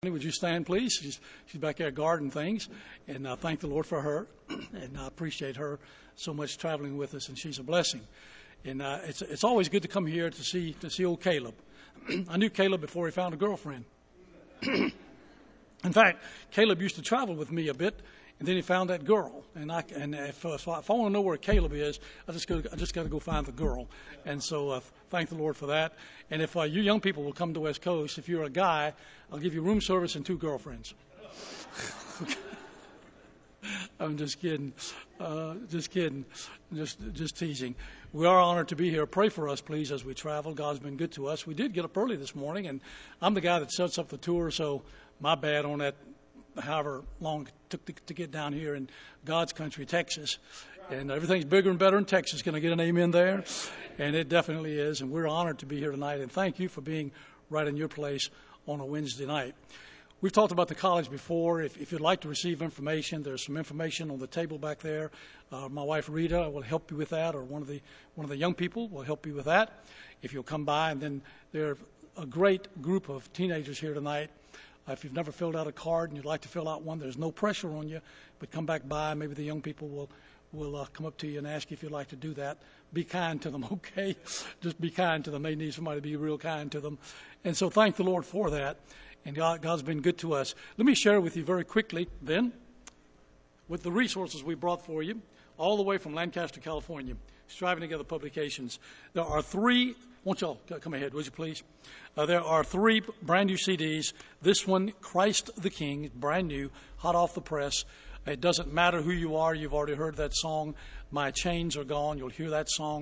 Daphne, would you stand, please? She's back there guarding things, and I thank the Lord for her, and I appreciate her so much traveling with us, and she's a blessing. And it's always good to come here to see old Caleb. I knew Caleb before he found a girlfriend. In fact, Caleb used to travel with me a bit, and then he found that girl. And if I want to know where Caleb is, I just got to go find the girl. And so thank the Lord for that. And if you young people will come to West Coast, if you're a guy, I'll give you room service and 2 girlfriends. I'm just kidding. Just teasing. We are honored to be here. Pray for us, please, as we travel. God's been good to us. We did get up early this morning, and I'm the guy that sets up the tour, so my bad on that, however long it took to get down here in God's country, Texas. And everything's bigger and better in Texas. Can I get an amen there? And it definitely is, and we're honored to be here tonight, and thank you for being right in your place on a Wednesday night. We've talked about the college before. If you'd like to receive information, there's some information on the table back there. My wife Rita will help you with that, or one of the young people will help you with that if you'll come by. And then there are a great group of teenagers here tonight. If you've never filled out a card and you'd like to fill out one, there's no pressure on you, but come back by. Maybe the young people will come up to you and ask you if you'd like to do that. Be kind to them, okay? Just be kind to them. They need somebody to be real kind to them. And so thank the Lord for that. And God's been good to us. Let me share with you very quickly then with the resources we brought for you all the way from Lancaster, California, Striving Together Publications. There are 3, won't y'all come ahead, would you please? There are 3 brand new CDs. This one, Christ the King, brand new, hot off the press. It doesn't matter who you are. You've already heard that song, My Chains Are Gone. You'll hear that song.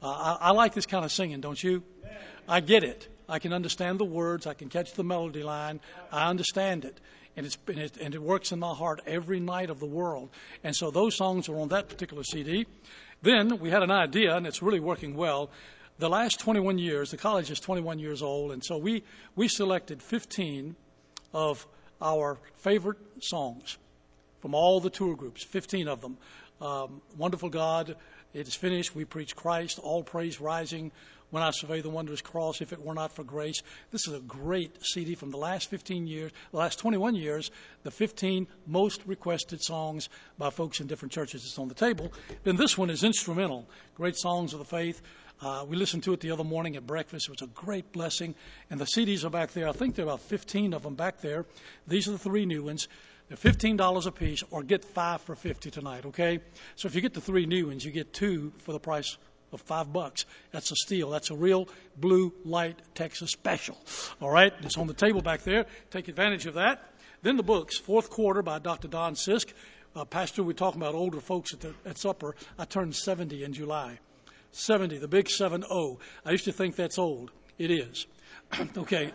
I like this kind of singing, don't you? I get it. I can understand the words. I can catch the melody line. I understand it. And it works in my heart every night of the world. And so those songs are on that particular CD. Then we had an idea, and it's really working well. The last 21 years, the college is 21 years old, and so we selected 15 of our favorite songs from all the tour groups, 15 of them. Wonderful God, it is finished. We preach Christ, all praise rising. When I survey the wondrous cross, if it were not for grace. This is a great CD from the last 15 years, the last 21 years, the 15 most requested songs by folks in different churches. It's on the table. Then this one is instrumental. Great songs of the faith. We listened to it the other morning at breakfast. It was a great blessing. And the CDs are back there. I think there are about 15 of them back there. These are the 3 new ones. They're $15 a piece, or get 5 for $50 tonight, okay? So if you get the 3 new ones, you get 2 for the price of $5. That's a steal. That's a real blue light Texas special. All right, it's on the table back there. Take advantage of that. Then the books, Fourth Quarter by Dr. Don Sisk. Pastor, we're talking about older folks at supper. I turned 70 in July. 70, the big 7-0. I used to think that's old. It is. Okay.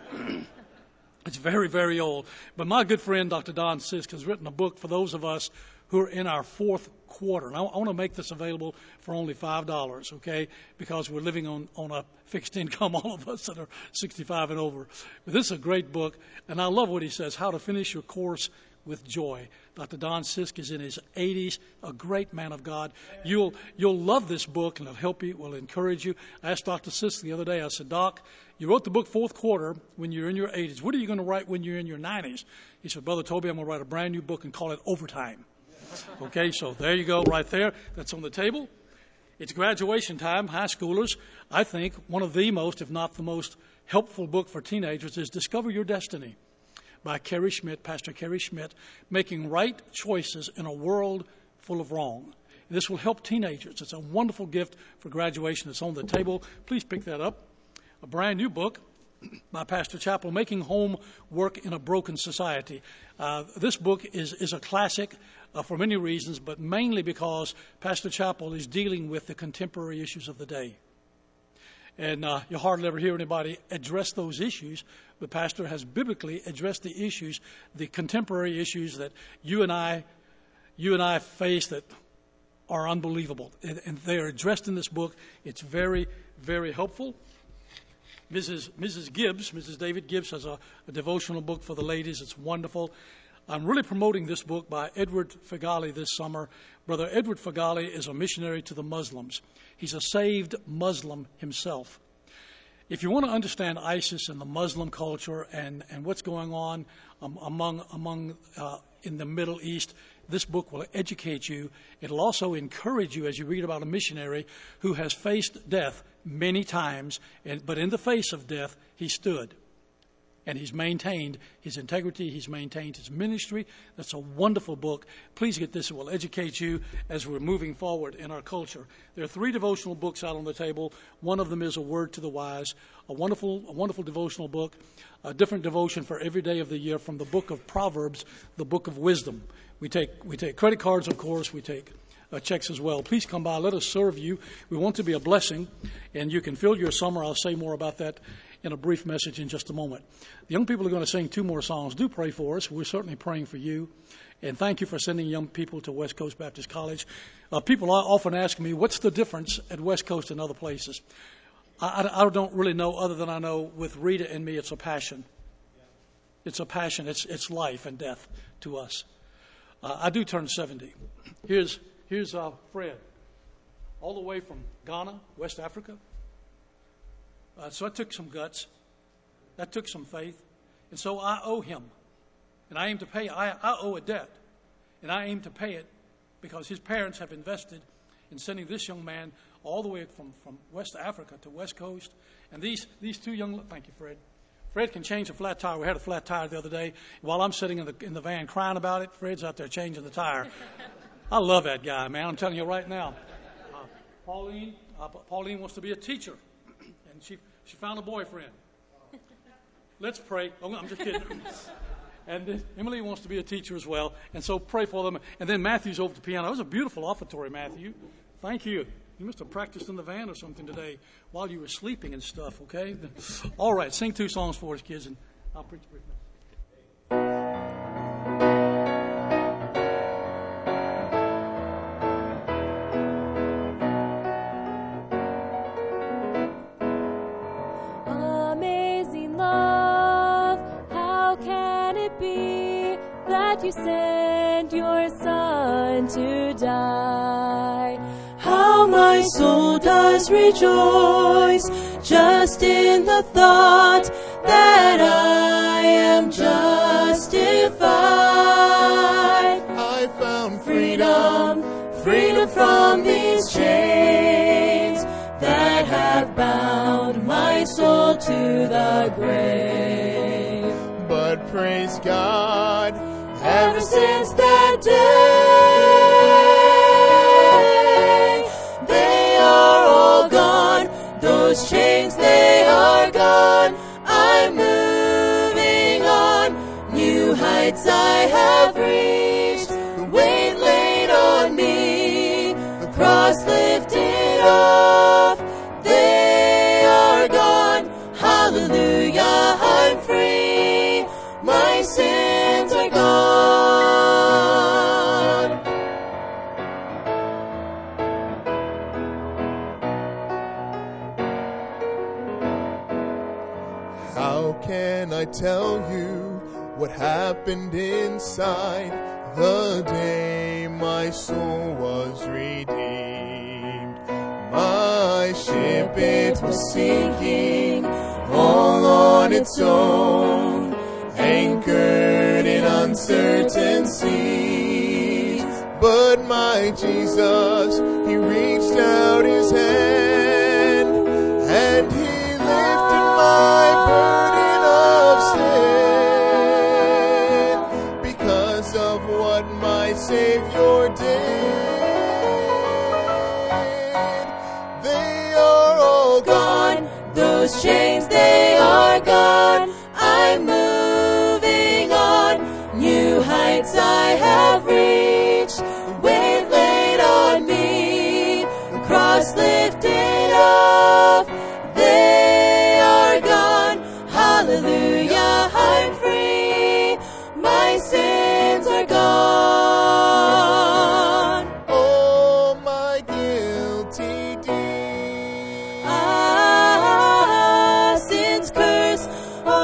It's very, very old. But my good friend, Dr. Don Sisk, has written a book for those of us who are in our 4th quarter. And I want to make this available for only $5, okay, because we're living on a fixed income, all of us that are 65 and over. But this is a great book, and I love what he says, How to Finish Your Course with Joy. Dr. Don Sisk is in his 80s, a great man of God. You'll love this book, and it'll help you, it will encourage you. I asked Dr. Sisk the other day, I said, Doc, you wrote the book Fourth Quarter when you're in your 80s. What are you going to write when you're in your 90s? He said, Brother Toby, I'm going to write a brand new book and call it Overtime. Okay, so there you go right there. That's on the table. It's graduation time, high schoolers. I think one of the most, if not the most helpful book for teenagers is Discover Your Destiny by Carrie Schmidt, Pastor Carrie Schmidt, making right choices in a world full of wrong. This will help teenagers. It's a wonderful gift for graduation. It's on the table. Please pick that up. A brand new book by Pastor Chappell, Making Home Work in a Broken Society. This book is a classic for many reasons, but mainly because Pastor Chappell is dealing with the contemporary issues of the day. And you hardly ever hear anybody address those issues, but Pastor has biblically addressed the issues, the contemporary issues that you and I face that are unbelievable. And they are addressed in this book. It's very, very helpful. Mrs. Gibbs, Mrs. David Gibbs, has a devotional book for the ladies. It's wonderful. I'm really promoting this book by Edward Fagali this summer. Brother Edward Fagali is a missionary to the Muslims. He's a saved Muslim himself. if you want to understand ISIS and the Muslim culture and what's going on among in the Middle East, this book will educate you. It'll also encourage you as you read about a missionary who has faced death many times, but in the face of death, he stood. And he's maintained his integrity. He's maintained his ministry. That's a wonderful book. Please get this. It will educate you as we're moving forward in our culture. There are 3 devotional books out on the table. One of them is A Word to the Wise, a wonderful devotional book, a different devotion for every day of the year from the book of Proverbs, the book of wisdom. We take credit cards, of course. We take checks as well. Please come by. Let us serve you. We want to be a blessing, and you can fill your summer. I'll say more about that in a brief message in just a moment. The young people are going to sing 2 more songs. Do pray for us. We're certainly praying for you. And thank you for sending young people to West Coast Baptist College. People often ask me, what's the difference at West Coast and other places? I don't really know, other than I know with Rita and me, it's a passion. It's a passion. It's life and death to us. I do turn 70. Here's Fred, all the way from Ghana, West Africa. So that took some guts. That took some faith. And so I owe him. And I aim to pay. I owe a debt. And I aim to pay it because his parents have invested in sending this young man all the way from West Africa to West Coast. And these 2 young... Thank you, Fred. Fred can change a flat tire. We had a flat tire the other day. While I'm sitting in the van crying about it, Fred's out there changing the tire. I love that guy, man. I'm telling you right now. Pauline wants to be a teacher. And she found a boyfriend. Let's pray. Oh, I'm just kidding. And Emily wants to be a teacher as well. And so pray for them. And then Matthew's over the piano. It was a beautiful offertory, Matthew. Thank you. You must have practiced in the van or something today while you were sleeping and stuff, okay? All right, sing 2 songs for us, kids, and I'll preach briefly. You sent your Son to die. How my soul does rejoice just in the thought that I am justified. I found freedom from these chains that have bound my soul to the grave. But praise God, ever since that day, they are all gone. Those chains, they are gone. I'm moving on. New heights I have reached. The weight laid on me, the cross lifted off. They are gone. Hallelujah, I'm free. My sins are gone. How can I tell you what happened inside the day my soul was redeemed? My ship, it was sinking all on its own, anchored in uncertain seas. But my Jesus, he reached out his hand and he lifted my burden of sin because of what my Savior did. They are all gone. Those chains, they are gone. I'm moving on. New heights I have reached. The weight laid on me, the cross lifted off. They are gone. Hallelujah, I'm free. My sins are gone. Oh, my guilty deed. Sin's curse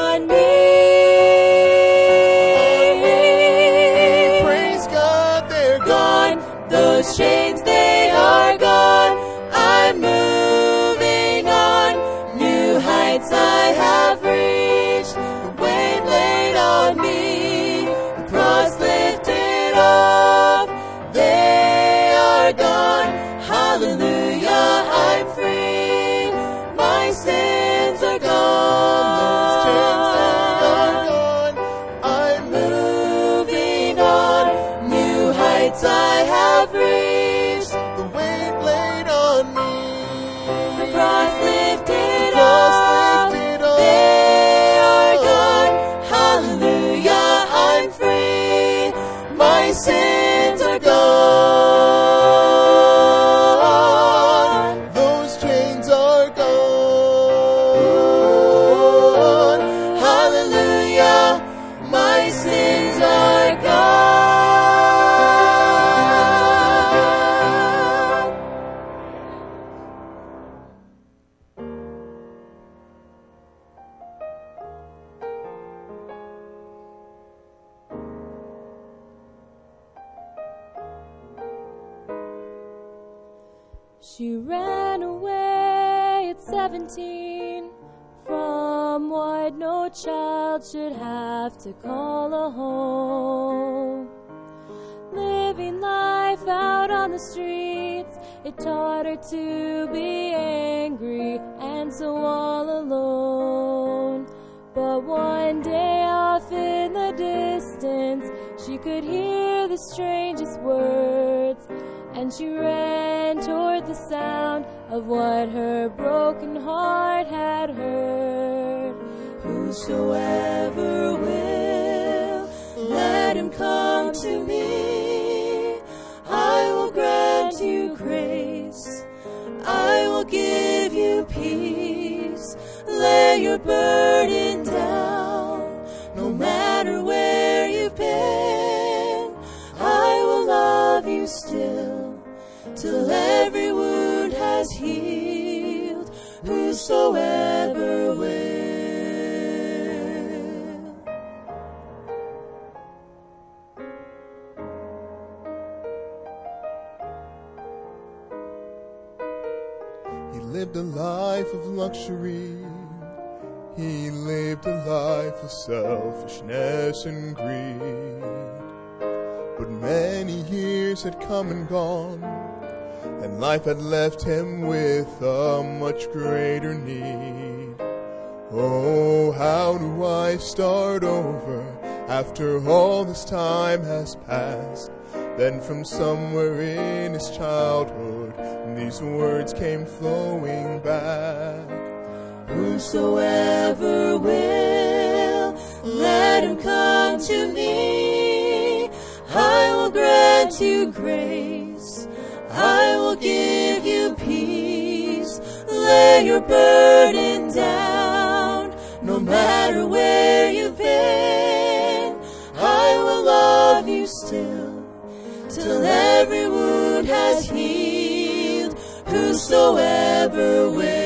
She ran away at 17 from what no child should have to call a home. Living life out on the streets, it taught her to be angry and so all alone. But one day off in the distance, she could hear the strangest words, and she ran toward the sound of what her broken heart had heard. Whosoever will, let him come to me. I will grant you grace. I will give you peace. Lay your burden down, no matter where you've been. I will love you still, till every wound has healed. Whosoever will. He lived a life of luxury. He lived a life of selfishness and greed. But many years had come and gone, and life had left him with a much greater need. Oh, how do I start over after all this time has passed? Then from somewhere in his childhood, these words came flowing back. Whosoever will, let him come to me. I will grant you grace. I will give you peace. Lay your burden down, no matter where you've been. I will love you still, till every wound has healed. Whosoever will.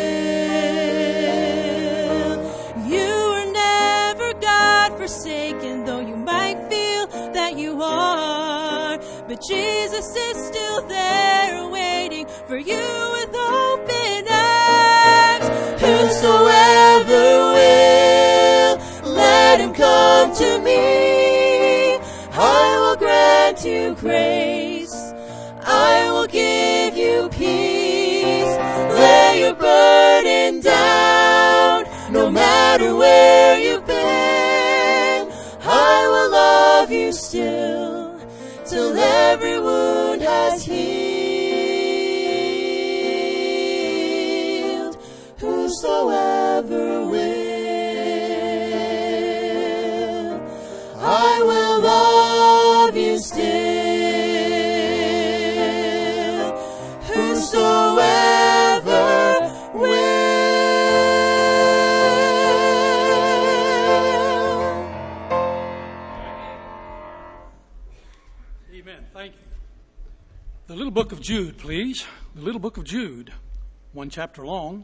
Forsaken, though you might feel that you are, but Jesus is still there waiting for you with open arms. Whosoever will, let him come to me. I will grant you grace. I will give you peace. Lay your burden down, no matter where you've been. I will love you still, till every wound has healed. Whosoever will, I will love you still. Whosoever will. The little book of Jude, please. The little book of Jude, one chapter long.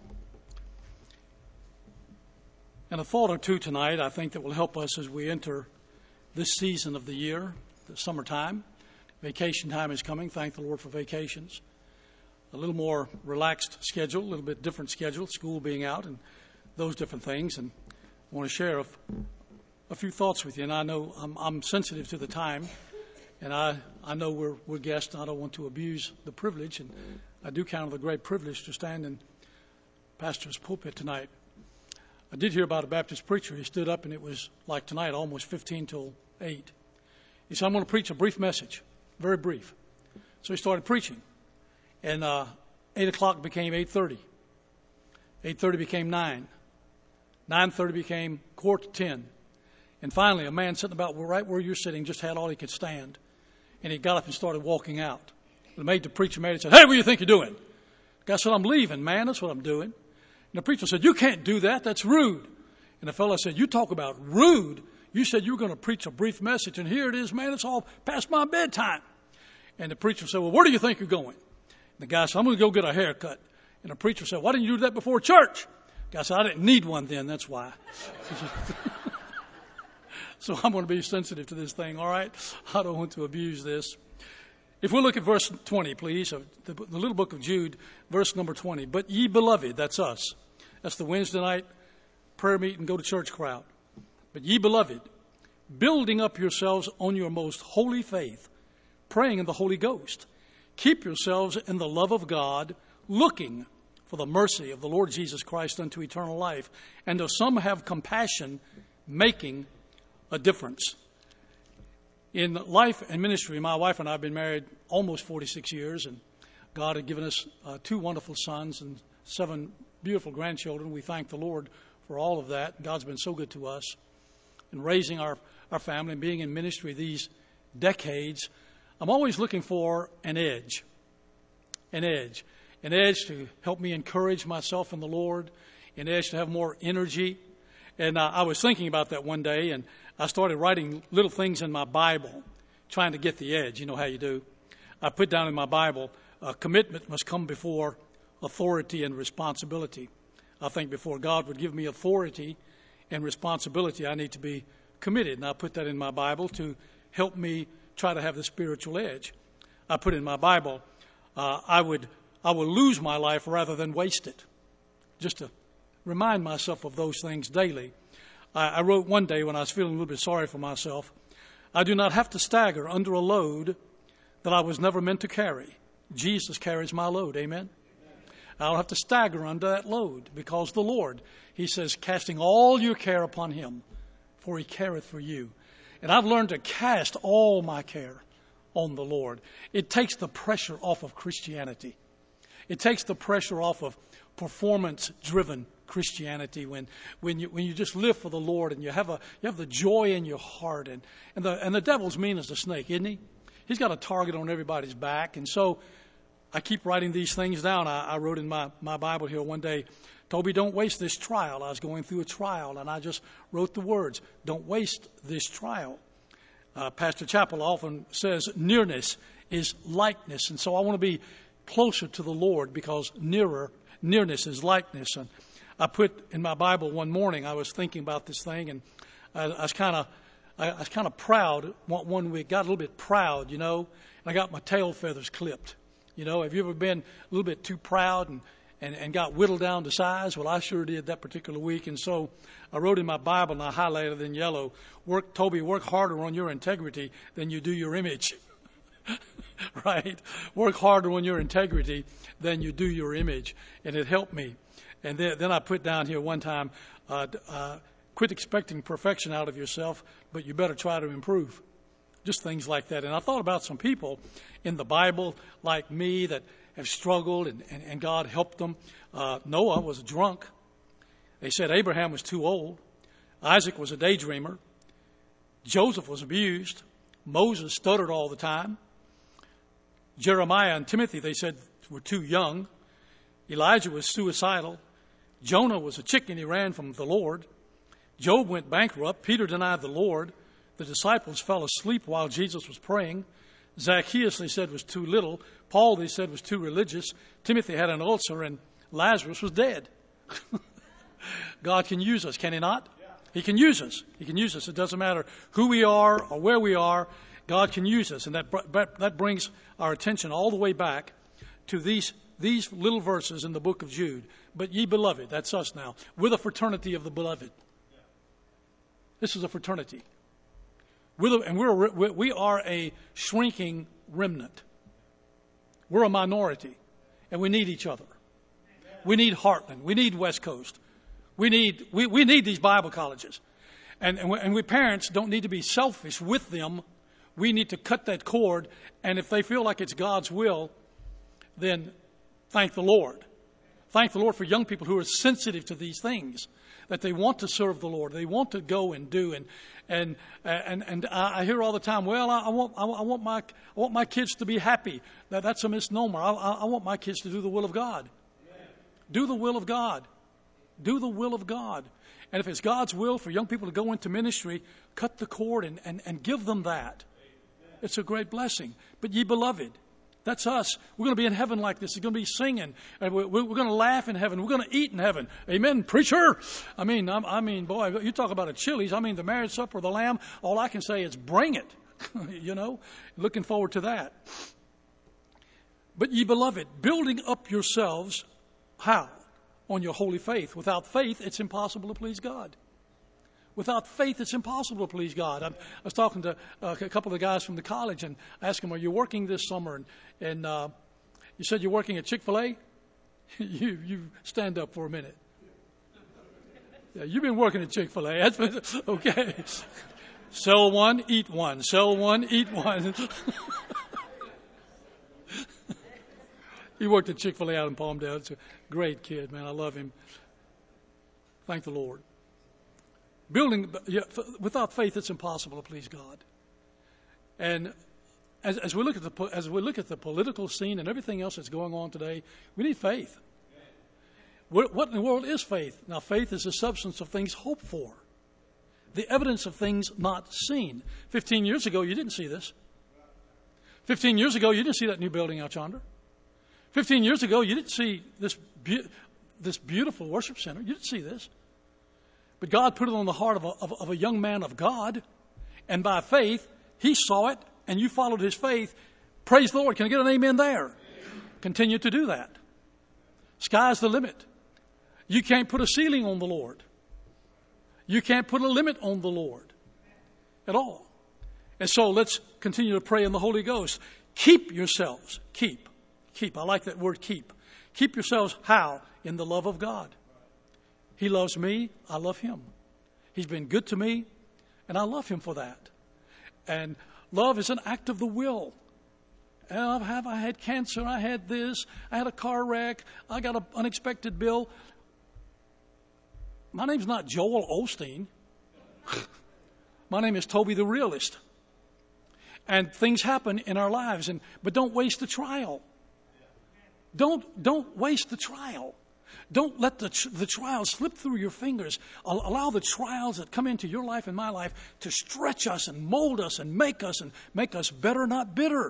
And a thought or two tonight, I think, that will help us as we enter this season of the year, the summertime. Vacation time is coming. Thank the Lord for vacations. A little more relaxed schedule, a little bit different schedule, school being out and those different things. And I want to share a few thoughts with you. And I know I'm sensitive to the time. And I know we're guests, and I don't want to abuse the privilege, and I do count it a great privilege to stand in pastor's pulpit tonight. I did hear about a Baptist preacher. He stood up, and it was like tonight, almost 15 till 8. He said, I'm going to preach a brief message, very brief. So he started preaching, and 8 o'clock became 8:30. 8:30 became 9. 9:30 became 9:45. And finally, a man sitting about right where you're sitting just had all he could stand. And he got up and started walking out. The maid, the preacher made it, said, hey, what do you think you're doing? The guy said, I'm leaving, man. That's what I'm doing. And the preacher said, you can't do that. That's rude. And the fellow said, you talk about rude. You said you were going to preach a brief message, and here it is, man. It's all past my bedtime. And the preacher said, well, where do you think you're going? And the guy said, I'm going to go get a haircut. And the preacher said, why didn't you do that before church? The guy said, I didn't need one then. That's why. So I'm going to be sensitive to this thing, all right? I don't want to abuse this. If we look at verse 20, please, of the little book of Jude, verse number 20. But ye beloved, that's us. That's the Wednesday night prayer meeting, go to church crowd. But ye beloved, building up yourselves on your most holy faith, praying in the Holy Ghost. Keep yourselves in the love of God, looking for the mercy of the Lord Jesus Christ unto eternal life. And though some have compassion, making a difference. In life and ministry, my wife and I have been married almost 46 years, and God had given us 2 wonderful sons and 7 beautiful grandchildren. We thank the Lord for all of that. God's been so good to us in raising our family and being in ministry these decades. I'm always looking for an edge to help me encourage myself in the Lord, an edge to have more energy. And I was thinking about that one day, and I started writing little things in my Bible, trying to get the edge. You know how you do. I put down in my Bible, commitment must come before authority and responsibility. I think before God would give me authority and responsibility, I need to be committed. And I put that in my Bible to help me try to have the spiritual edge. I put in my Bible, I will lose my life rather than waste it. Just to remind myself of those things daily. I wrote one day when I was feeling a little bit sorry for myself, I do not have to stagger under a load that I was never meant to carry. Jesus carries my load. Amen? I don't have to stagger under that load because the Lord, he says, casting all your care upon him, for he careth for you. And I've learned to cast all my care on the Lord. It takes the pressure off of Christianity. It takes the pressure off of performance-driven Christianity when you just live for the Lord and you have the joy in your heart, and the devil's mean as a snake, isn't he? He's got a target on everybody's back, and so I keep writing these things down. I wrote in my Bible here one day, Toby, don't waste this trial. I was going through a trial, and I just wrote the words, don't waste this trial. Pastor Chappell often says nearness is likeness, and so I want to be closer to the Lord because nearness is likeness. And I put in my Bible one morning, I was thinking about this thing, and I was kind of proud. One week, got a little bit proud, you know, and I got my tail feathers clipped. You know, have you ever been a little bit too proud and got whittled down to size? Well, I sure did that particular week, and so I wrote in my Bible, and I highlighted in yellow, Toby, work harder on your integrity than you do your image. Right? Work harder on your integrity than you do your image. And it helped me. And then I put down here one time, quit expecting perfection out of yourself, but you better try to improve. Just things like that. And I thought about some people in the Bible like me that have struggled and God helped them. Noah was a drunk. They said Abraham was too old. Isaac was a daydreamer. Joseph was abused. Moses stuttered all the time. Jeremiah and Timothy, they said, were too young. Elijah was suicidal. Jonah was a chicken. He ran from the Lord. Job went bankrupt. Peter denied the Lord. The disciples fell asleep while Jesus was praying. Zacchaeus, they said, was too little. Paul, they said, was too religious. Timothy had an ulcer, and Lazarus was dead. God can use us, can he not? He can use us. He can use us. It doesn't matter who we are or where we are. God can use us. And that brings our attention all the way back to these little verses in the book of Jude. But ye beloved, that's us now. We're the fraternity of the beloved. This is a fraternity. We are a shrinking remnant. We're a minority, and we need each other. We need Heartland. We need West Coast. We need these Bible colleges. And we parents don't need to be selfish with them. We need to cut that cord, and if they feel like it's God's will, then thank the Lord. Thank the Lord for young people who are sensitive to these things, that they want to serve the Lord. They want to go and do. And I hear all the time, well, I want my kids to be happy. That's a misnomer. I want my kids to do the will of God. Amen. Do the will of God. Do the will of God. And if it's God's will for young people to go into ministry, cut the cord and give them that. It's a great blessing. But ye beloved, that's us. We're going to be in heaven like this. We're going to be singing. And we're going to laugh in heaven. We're going to eat in heaven. Amen, preacher. I mean, boy, you talk about a Chili's. I mean, the marriage supper of the Lamb. All I can say is bring it. You know, looking forward to that. But ye beloved, building up yourselves, how? On your holy faith. Without faith, it's impossible to please God. Without faith, it's impossible to please God. I was talking to a couple of the guys from the college and asked them, are you working this summer? And you said you're working at Chick-fil-A? You stand up for a minute. Yeah, you've been working at Chick-fil-A. Okay. Sell one, eat one. Sell one, eat one. He worked at Chick-fil-A out in Palmdale. It's a great kid, man. I love him. Thank the Lord. Without faith, it's impossible to please God. And as we look at the political scene and everything else that's going on today, we need faith. What in the world is faith? Now, faith is the substance of things hoped for, the evidence of things not seen. 15 years ago, you didn't see this. 15 years ago, you didn't see that new building out yonder. 15 years ago, you didn't see this beautiful worship center. You didn't see this. But God put it on the heart of a young man of God, and by faith, he saw it, and you followed his faith. Praise the Lord. Can I get an amen there? Continue to do that. Sky's the limit. You can't put a ceiling on the Lord. You can't put a limit on the Lord at all. And so let's continue to pray in the Holy Ghost. Keep yourselves. Keep. I like that word keep. Keep yourselves how? In the love of God. He loves me. I love him. He's been good to me, and I love him for that. And love is an act of the will. And I had cancer. I had this. I had a car wreck. I got an unexpected bill. My name's not Joel Osteen. My name is Toby the Realist. And things happen in our lives, but don't waste the trial. Don't waste the trial. Don't let the trials slip through your fingers. Allow the trials that come into your life and my life to stretch us and mold us and make us better, not bitter.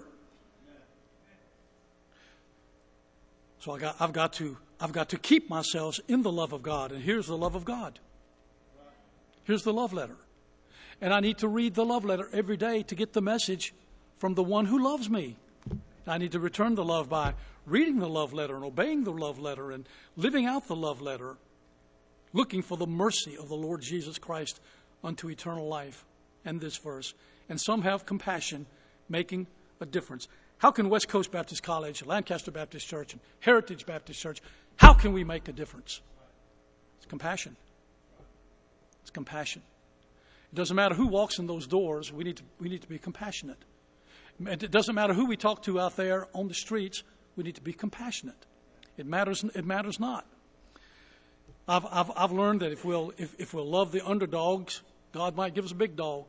So I've got to keep myself in the love of God. And here's the love of God. Here's the love letter. And I need to read the love letter every day to get the message from the one who loves me. I need to return the love by reading the love letter and obeying the love letter and living out the love letter, looking for the mercy of the Lord Jesus Christ unto eternal life. And this verse. And some have compassion, making a difference. How can West Coast Baptist College, Lancaster Baptist Church, and Heritage Baptist Church, how can we make a difference? It's compassion. It's compassion. It doesn't matter who walks in those doors. We need to be compassionate. It doesn't matter who we talk to out there on the streets. We need to be compassionate. It matters not. I've learned that if we'll love the underdogs, God might give us a big dog.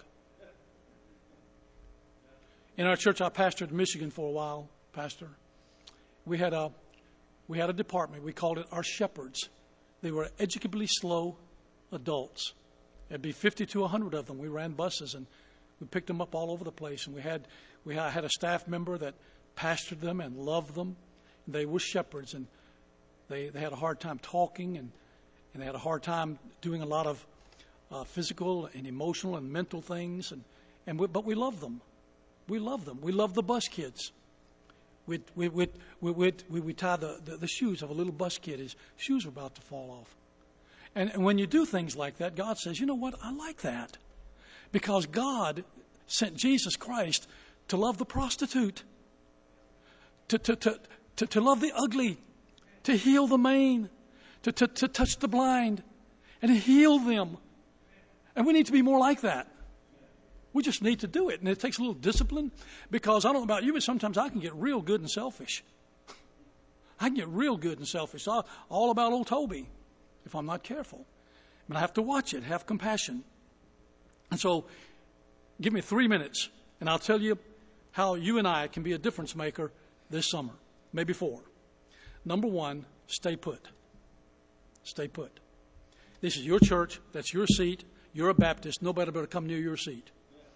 In our church, I pastored in Michigan for a while, Pastor. We had a department. We called it our shepherds. They were educably slow adults. There'd be 50 to 100 of them. We ran buses and we picked them up all over the place. And I had a staff member that pastored them and loved them. And they were shepherds, and they had a hard time talking, and they had a hard time doing a lot of physical and emotional and mental things. But we loved them. We loved them. We loved the bus kids. We tie the shoes of a little bus kid. His shoes were about to fall off. And when you do things like that, God says, you know what? I like that. Because God sent Jesus Christ to love the prostitute, to love the ugly, to heal the maimed, to touch the blind, and heal them. And we need to be more like that. We just need to do it. And it takes a little discipline, because I don't know about you, but sometimes I can get real good and selfish. I can get real good and selfish. All about old Toby, if I'm not careful. But I have to watch it, have compassion. And so give me 3 minutes, and I'll tell you how you and I can be a difference maker this summer. Maybe 4. Number 1, stay put. Stay put. This is your church. That's your seat. You're a Baptist. Nobody better come near your seat.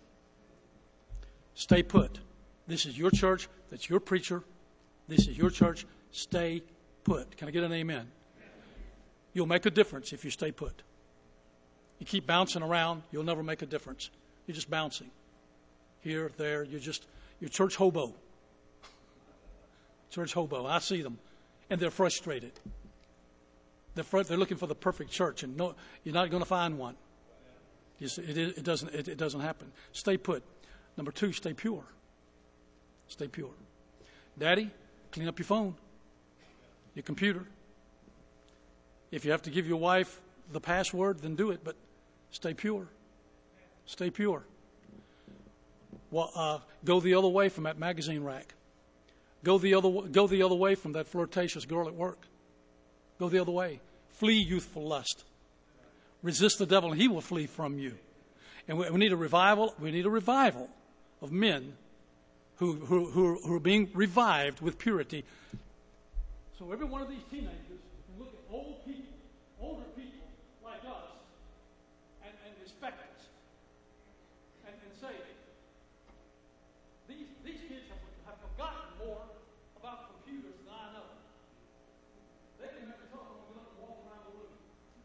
Stay put. This is your church. That's your preacher. This is your church. Stay put. Can I get an amen? You'll make a difference if you stay put. You keep bouncing around, you'll never make a difference. You're just bouncing. Here, there, you're church hobo. church hobo. I see them, and they're frustrated. They're looking for the perfect church, and no, you're not going to find one. It doesn't happen. Stay put. Number 2, stay pure. Stay pure. Daddy, clean up your phone, your computer. If you have to give your wife the password, then do it, but stay pure. Stay pure. Well, go the other way from that magazine rack. Go the other way from that flirtatious girl at work. Go the other way. Flee youthful lust. Resist the devil, and he will flee from you. And we need a revival. We need a revival of men who are being revived with purity. So every one of these teenagers can look at older people like us, and respect us, and say, these kids have forgotten more about computers than I know. They can have to talk when we let them walk around the room.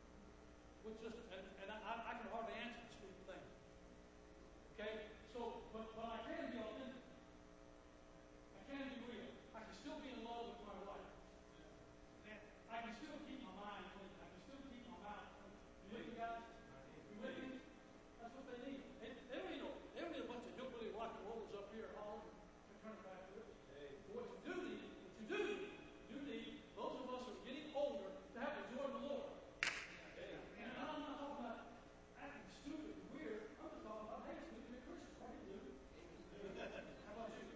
And I can hardly answer the stupid thing. Okay? So, but I can be authentic. I can be real. I can still be in love with my wife. I can still keep my mind clean. I can still keep my mind clean. You with me, guys? You with me? That's what they need. They don't need a bunch of hillbilly rock and rollers up here hollering and turning back to it. What you do need, those of us who are getting older to have the joy of the Lord. And I'm not talking about acting stupid and weird. I'm just talking about, hey, it's good to be a Christian. What do you do? How about you?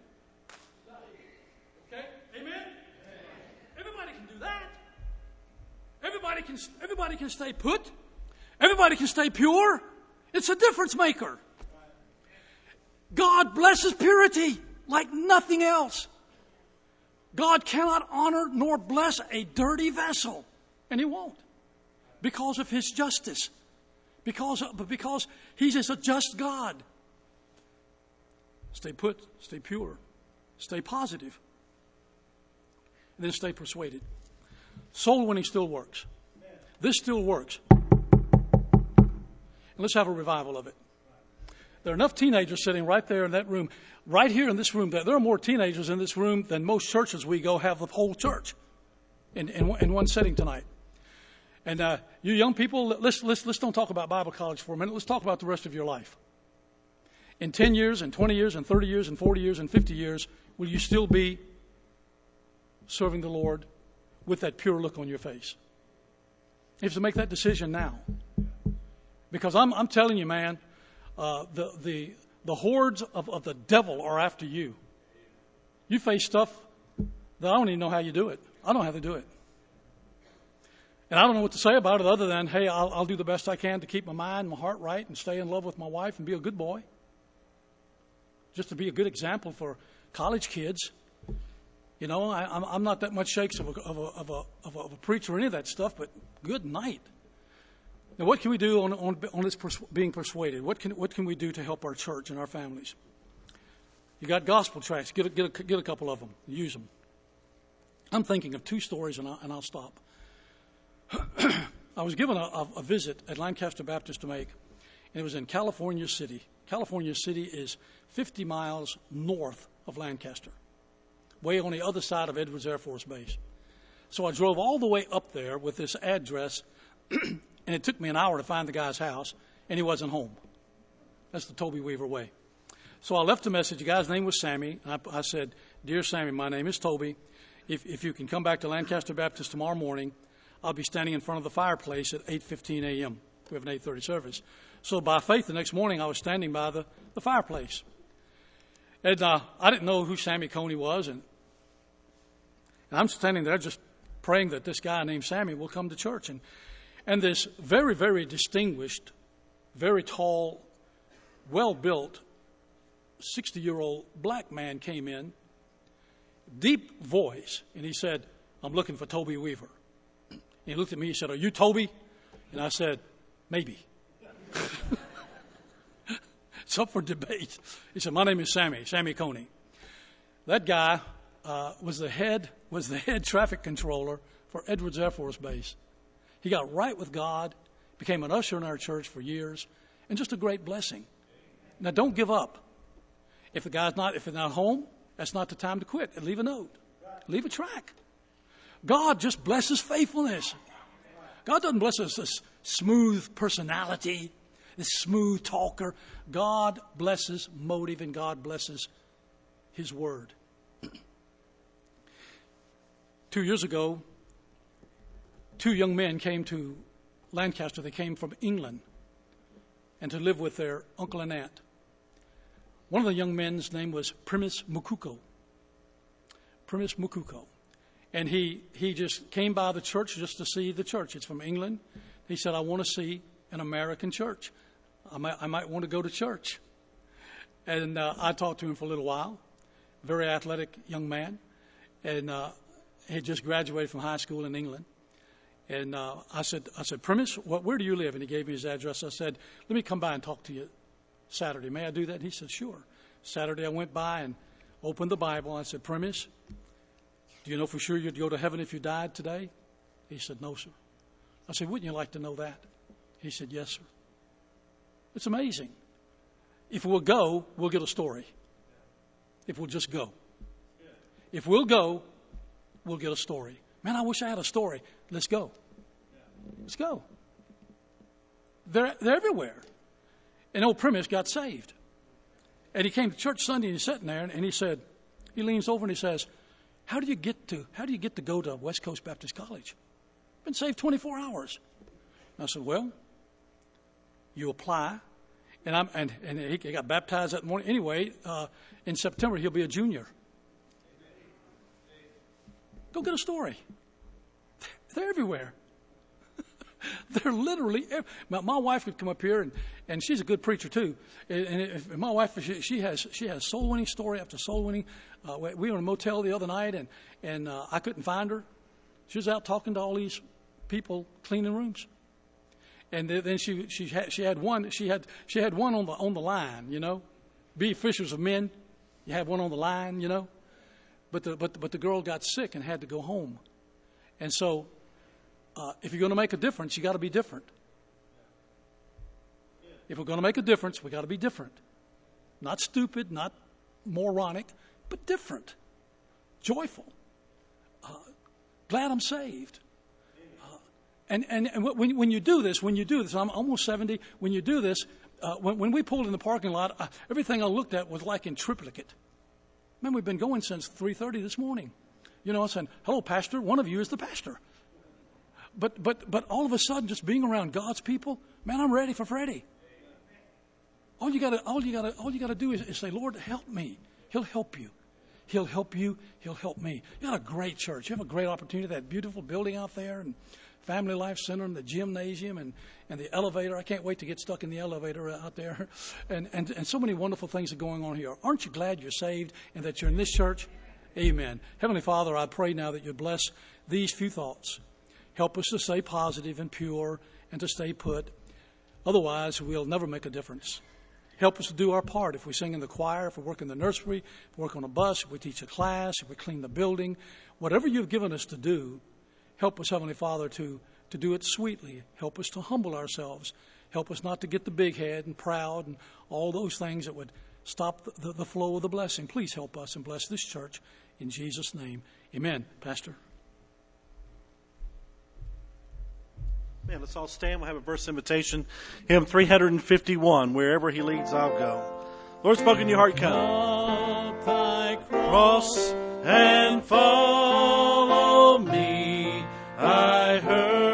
Okay? Amen? Everybody can do that. Everybody can stay put. Everybody can stay pure. It's a difference maker. God blesses purity like nothing else. God cannot honor nor bless a dirty vessel, and He won't, because of His justice, because He's just a just God. Stay put, stay pure, stay positive, and then stay persuaded. Soul winning still works. This still works. And let's have a revival of it. There are enough teenagers sitting right there in that room, right here in this room. There are more teenagers in this room than most churches we go have the whole church in one setting tonight. And you young people, let's don't talk about Bible college for a minute. Let's talk about the rest of your life. In 10 years, and 20 years, and 30 years, and 40 years, and 50 years, will you still be serving the Lord with that pure look on your face? You have to make that decision now. Because I'm telling you, man, the hordes of the devil are after you. You face stuff that I don't even know how you do it. I don't know how to do it. And I don't know what to say about it other than, hey, I'll do the best I can to keep my mind and my heart right and stay in love with my wife and be a good boy. Just to be a good example for college kids. You know, I'm not that much shakes of a preacher or any of that stuff, but good night. Now, what can we do on this being persuaded? What can we do to help our church and our families? You got gospel tracts. Get a couple of them. Use them. I'm thinking of 2 stories, and I'll stop. I was given a visit at Lancaster Baptist to make, and it was in California City. California City is 50 miles north of Lancaster, way on the other side of Edwards Air Force Base. So I drove all the way up there with this address, and it took me an hour to find the guy's house, and he wasn't home. That's the Toby Weaver way. So I left a message. The guy's name was Sammy. I said, "Dear Sammy, my name is Toby. If you can come back to Lancaster Baptist tomorrow morning, I'll be standing in front of the fireplace at 8:15 a.m. We have an 8:30 service." So by faith, the next morning, I was standing by the fireplace. And I didn't know who Sammy Coney was, and I'm standing there just praying that this guy named Sammy will come to church. And this very, very distinguished, very tall, well-built, 60-year-old black man came in, deep voice, and he said, "I'm looking for Toby Weaver." And he looked at me, he said, "Are you Toby?" And I said, "Maybe." It's up for debate. He said, "My name is Sammy Coney." That guy was the head traffic controller for Edwards Air Force Base. He got right with God, became an usher in our church for years, and just a great blessing. Now, don't give up. If they're not home, that's not the time to quit. Leave a note. leave a track. God just blesses faithfulness. God doesn't bless us this smooth personality, this smooth talker. God blesses motive, and God blesses His Word. 2 years ago, 2 young men came to Lancaster. They came from England and to live with their uncle and aunt. One of the young men's name was Primus Mukuko. Primus Mukuko. And he just came by the church just to see the church. It's from England. He said, I want to see an American church. I might want to go to church. And I talked to him for a little while. Very athletic young man. And he had just graduated from high school in England. And I said, Primus, where do you live? And he gave me his address. I said, let me come by and talk to you Saturday. May I do that? And he said, sure. Saturday I went by and opened the Bible. I said, Primus, do you know for sure you'd go to heaven if you died today? He said, no, sir. I said, wouldn't you like to know that? He said, yes, sir. It's amazing. If we'll go, we'll get a story. If we'll just go. If we'll go, we'll get a story. Man, I wish I had a story. Let's go. Let's go. They're everywhere. And old Primus got saved. And he came to church Sunday and he's sitting there and he said, he leans over and he says, How do you get to go to West Coast Baptist College? Been saved 24 hours. And I said, well, you apply. And he got baptized that morning. Anyway, in September, he'll be a junior. Go get a story. They're everywhere. They're literally my wife could come up here, and she's a good preacher too. And my wife, she has soul winning story after soul winning. We were in a motel the other night, and I couldn't find her. She was out talking to all these people cleaning rooms. And then she had one on the line, you know. Be fishers of men. You have one on the line, you know. But the girl got sick and had to go home. And so if you're going to make a difference, you got to be different. If we're going to make a difference, we got to be different. Not stupid, not moronic, but different. Joyful. Glad I'm saved. And when you do this, I'm almost 70. When you do this, when we pulled in the parking lot, everything I looked at was like in triplicate. Man, we've been going since 3:30 this morning. You know, I said, hello, pastor. One of you is the pastor. But all of a sudden, just being around God's people, man, I'm ready for Freddie. All you gotta do is say, Lord, help me. He'll help you. He'll help you. He'll help me. You got a great church. You have a great opportunity. That beautiful building out there, and Family Life Center, and the gymnasium, and the elevator. I can't wait to get stuck in the elevator out there. And so many wonderful things are going on here. Aren't you glad you're saved and that you're in this church? Amen. Heavenly Father, I pray now that you bless these few thoughts. Help us to stay positive and pure and to stay put. Otherwise, we'll never make a difference. Help us to do our part. If we sing in the choir, if we work in the nursery, if we work on a bus, if we teach a class, if we clean the building, whatever you've given us to do, help us, Heavenly Father, to do it sweetly. Help us to humble ourselves. Help us not to get the big head and proud and all those things that would stop the flow of the blessing. Please help us and bless this church in Jesus' name. Amen. Pastor. Man, let's all stand. We'll have a verse invitation. Hymn 351, Wherever He Leads, I'll Go. Lord, spoken in your heart, come. Up thy Cross and follow.